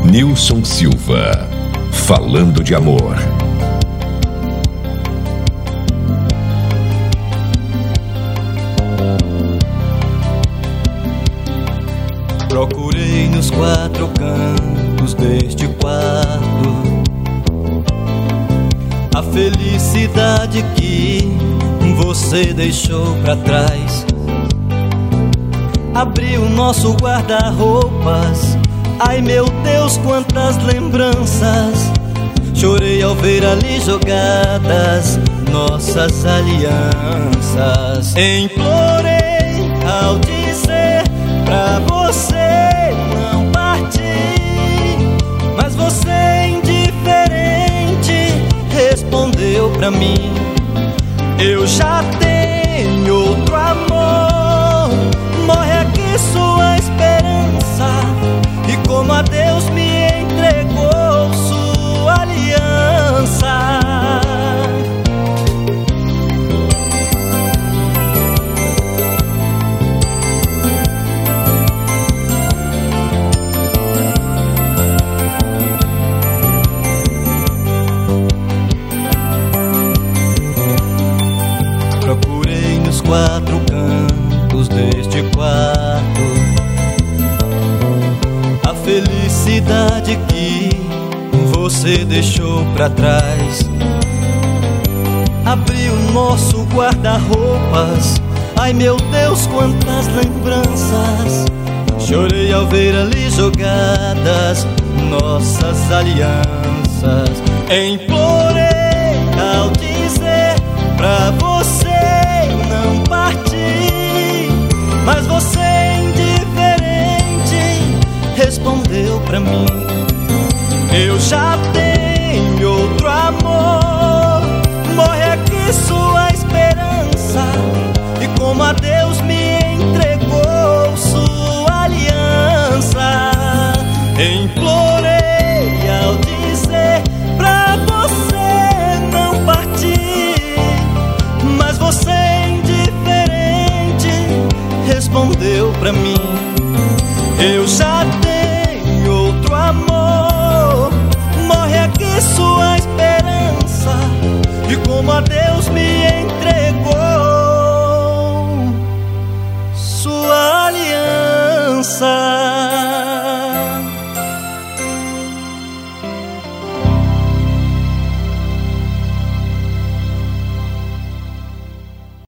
Nilson Silva, falando de amor. Procurei nos quatro cantos deste quarto a felicidade que você deixou pra trás. Abri o nosso guarda-roupas, ai meu Deus, quantas lembranças. Chorei ao ver ali jogadas nossas alianças. Implorei ao dizer pra você não partir, mas você indiferente respondeu pra mim: eu já tenho outro amor. Morre aqui sua esperança, e como a Deus me entregou sua aliança. Procurei nos quatro cantos deste quarto a felicidade que você deixou pra trás. Abri o nosso guarda-roupas, ai meu Deus, quantas lembranças. Chorei ao ver ali jogadas nossas alianças. Implorei ao dizer pra você não partir, mas você indiferente respondeu pra mim: eu já tenho outro amor. Morre aqui sua esperança, e como a Deus me entregou sua aliança. Implorei ao dizer pra você não partir, mas você indiferente respondeu pra mim: eu já tenho outro amor. Morre aqui sua esperança, e como a Deus me entregou